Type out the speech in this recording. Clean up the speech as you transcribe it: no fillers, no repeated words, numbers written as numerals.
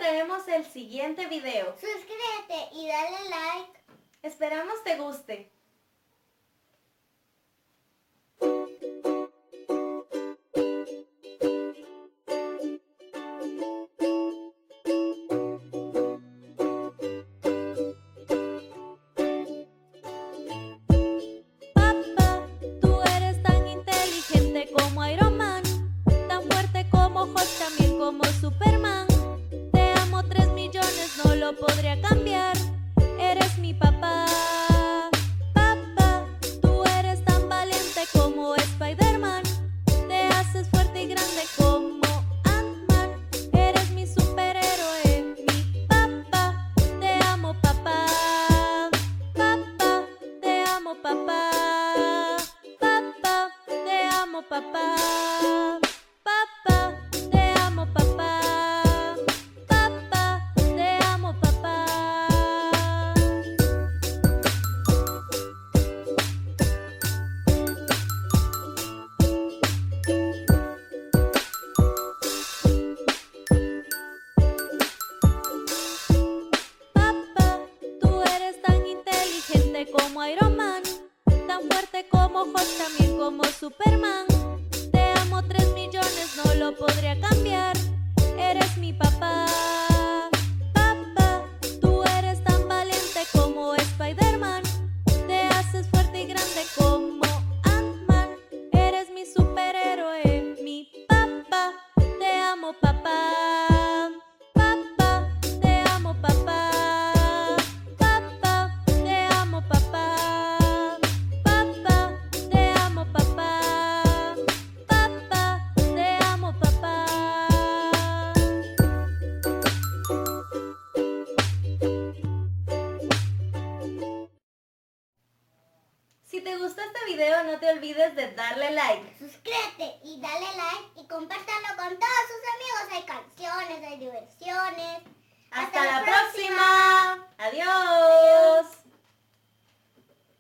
traemos el siguiente video. Suscríbete y dale like. Esperamos te guste. Papá, tú eres tan inteligente como Iron Man, tan fuerte como Hulk, también como Superman. Te amo 3 millones, no lo podría cambiar. Eres mi papá. Papá, tú eres tan valiente como Spider-Man. Te haces fuerte y grande como Ant-Man. Eres mi superhéroe, mi papá. Te amo, papá. Papá, te amo, papá. Papá, te amo, papá. Papá, te amo, papá. Papá, te amo, papá. Papá, tú eres tan inteligente como Iron Man, tan fuerte como Hulk, también como Superman. Te amo 3 millones, no lo podría cambiar. Eres mi papá. Papá, tú eres tan valiente como Spider-Man. Te haces fuerte y grande como Ant-Man. Eres mi superhéroe, mi papá. Te amo, papá. Papá, te amo, papá. Papá, te amo, papá. Papá, te amo, papá. Papá, te amo, papá. Si te gustó este video, no te olvides de darle like. Suscríbete y dale like y compártalo con todos sus amigos. Hay canciones, hay diversiones. ¡Hasta la próxima! ¡Adiós!